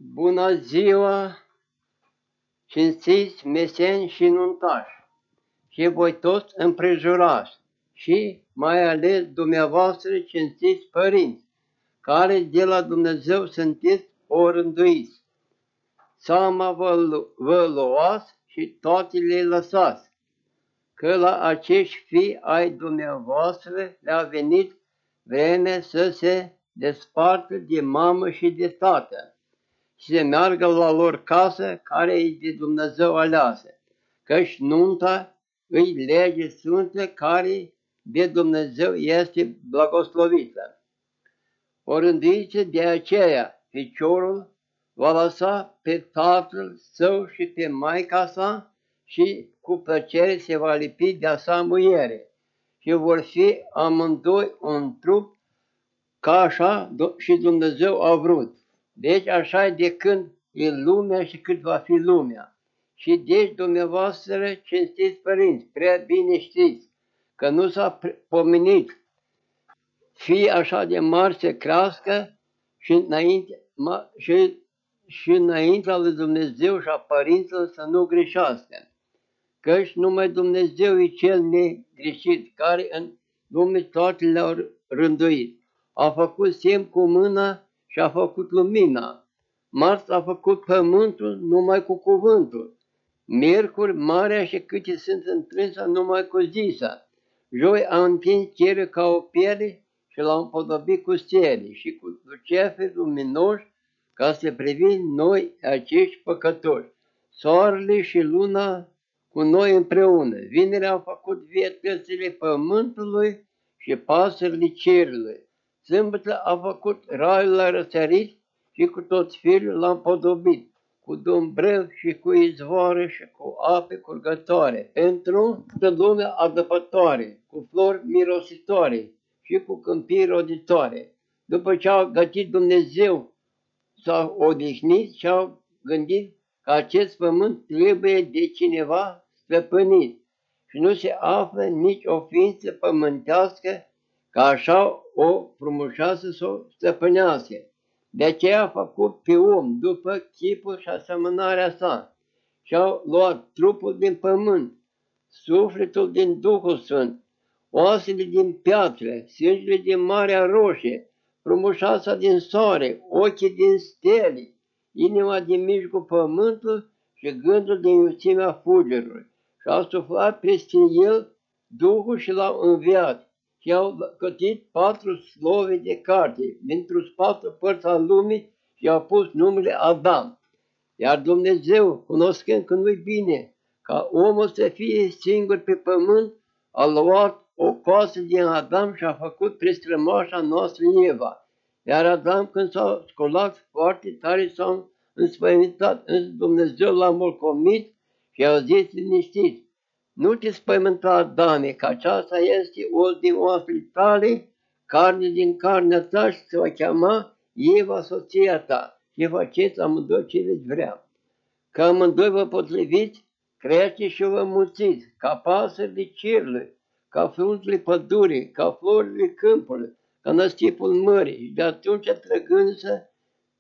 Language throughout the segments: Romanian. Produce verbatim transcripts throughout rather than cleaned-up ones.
Bună ziua, cinstiți meseni și nuntași, și voi toți împrejurați, și mai ales dumneavoastră cinstiți părinți, care de la Dumnezeu sunteți orânduiți. Seama vă, vă luați și toate le lăsați, că la acești fii ai dumneavoastră le-a venit vreme să se despartă de mamă și de tată și să meargă la lor casă care e de Dumnezeu aleasă, căci nunta îi lege sfântă care de Dumnezeu este blagoslovită. Orânduiți de aceea, feciorul va lăsa pe tatăl său și pe maica sa și cu plăcere se va lipi de-a sa muiere și vor fi amândoi un trup, ca așa și Dumnezeu a vrut. Deci așa e de când e lumea și cât va fi lumea. Și deci dumneavoastră cinstiți părinți, prea bine știți că nu s-a pomenit fii așa de mari să crească și înainte, și, și înaintea lui Dumnezeu și a părinților să nu greșească. Căci numai Dumnezeu e cel negreșit, care în lume toate le-au rânduit. A făcut semn cu mâna și a făcut lumina. Marți a făcut pământul numai cu cuvântul. Miercuri, marea și câte sunt întrânsa numai cu zisa. Joi a întins cerul ca o piele și l-a împodobit cu stele și cu luceferi luminoși ca să privim noi acești păcătoși. Soarele și luna cu noi împreună. Vinerea a făcut vietățile pământului și pasările cerului. Sâmbătă a făcut raiul la răsărit și cu toți firul l-a împodobit, cu dumbrăv și cu izvoare și cu ape curgătoare, pentru lumea adăpătoare, cu flori mirositoare și cu câmpii roditoare. După ce au gătit Dumnezeu, s-au odihnit și au gândit că acest pământ trebuie de cineva stăpânit și nu se află nici o ființă pământească ca așa o frumușeasă să o stăpânească. De aceea a făcut pe om după chipul și asemănarea sa și au luat trupul din pământ, sufletul din Duhul Sfânt, oasele din piatră, sângele din Marea Roșie, frumușeasa din soare, ochii din stele, inima din mijlocul pământului și gândul din iuțimea fulgerului. Și au suflat peste el Duhul și l-au înviat. Și au cătit patru slove de carte, dintr-o patru părți al lumii și au pus numele Adam. Iar Dumnezeu, cunoscând că nu-i bine ca omul să fie singur pe pământ, a luat o coasă din Adam și a făcut prestrămoașa noastră Eva. Iar Adam, când s-a sculat foarte tare, s-a înspăimântat, însă Dumnezeu l-a mulțumit și a zis liniștit: nu te spăimânta, Adame, că aceasta este os din oasele tale, carne din carnea ta și se va chema Eva, soția ta, și faceți amândoi ce veți vrea. Că amândoi vă potriviți, crește și vă mulțiți, ca pasările cerului, ca fruntele pădurii, ca florile câmpului, ca năstipul mării, și de atunci trăgându-se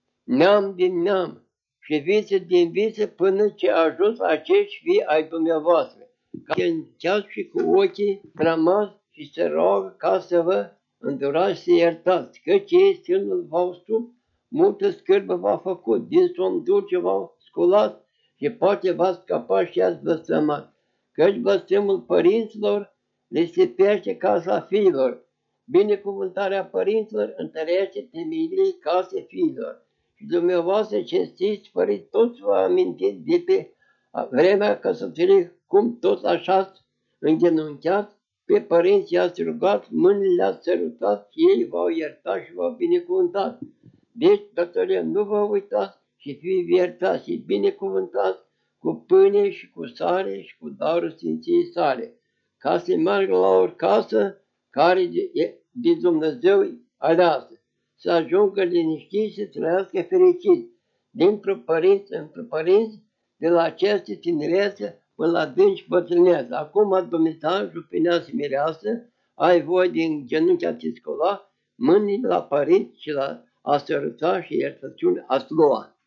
neam din neam și viță din viță până ce a ajuns la acești fii ai dumneavoastră, ca să înceați și cu ochii rămas și să rog ca să vă îndurați și să iertați, căci ei sânul v-au stup, multă scârbă v-a făcut, din somn dulce v-au sculat și poate v-ați scăpat și ați blăstămat, căci blăstămul părinților le stipește casa fiilor. Binecuvântarea părinților întărește temeiile casei fiilor. Și dumneavoastră cinstiți, părinți, toți vă amintiți de pe vremea căsătoriei, cum tot așa îngenunchiați, pe părinți i-ați rugat, mâinile le-ați sărutat și ei v-au iertat și v-au binecuvântat. Deci, doctorie, nu vă uitați și fiți iertați și binecuvântați cu pâine și cu sare și cu darul Sfinției sale, ca să meargă la o casă care de, de Dumnezeu aleasă, să ajungă liniștiți și să trăiască fericiți, dintr-o părinți într-o părinți, de la aceste tinerețe până la dânci bătrânețe. Acum, Dumnezeu, jupineasă mireasă, ai voie din genunchi a te scola, mâinile la părinți și la a săruta și iertăciune a lua.